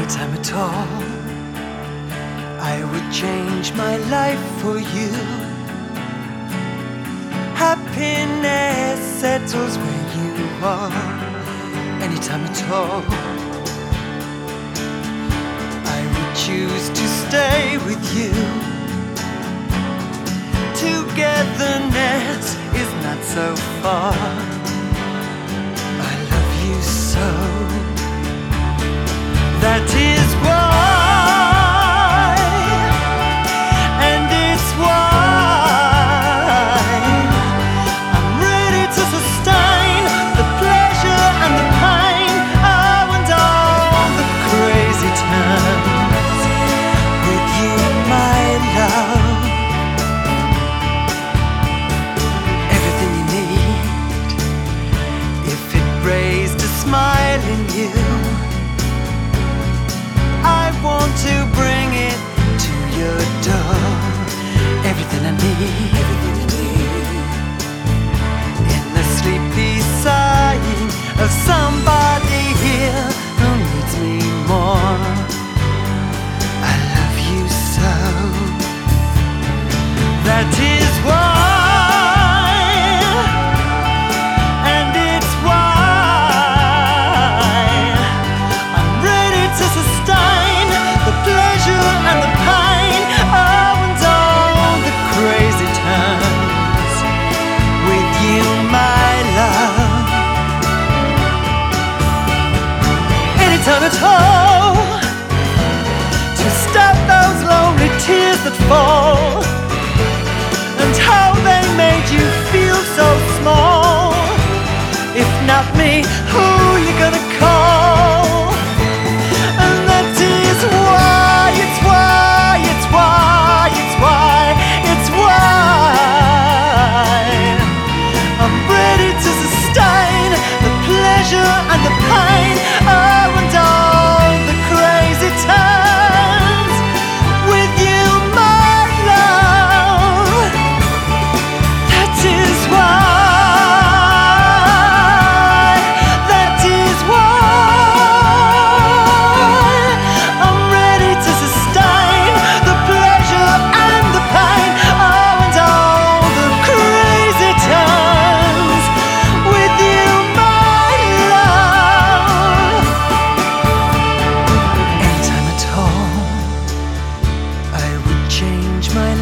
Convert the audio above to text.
Anytime at all, I would change my life for you. Happiness settles where you are. Anytime at all, I would choose to stay with you. Togetherness is not so far. I love you so. That is why, and it's why I'm ready to sustain the pleasure and the pain, oh, and all the crazy times with you, my love. Everything you need, if it raised a smile in you, I want to bring it to your door. Everything I need, in the sleepy sighing of somebody here who needs me more. I love you so. That is why, and it's why I'm ready to sustain the pleasure and the pain, oh, and all the crazy times with you, my love. Anytime at all, to stop those lonely tears that fall, and how they made you feel so small. If not me, who you gonna call? And that is why, it's why, it's why, it's why, it's why I'm ready to sustain the pleasure and the pain, oh, and all the crazy times with you, my love. That is why, that is why I'm ready to sustain the pleasure and the pain, oh, and all the crazy times with you, my love. Anytime at all, I would change my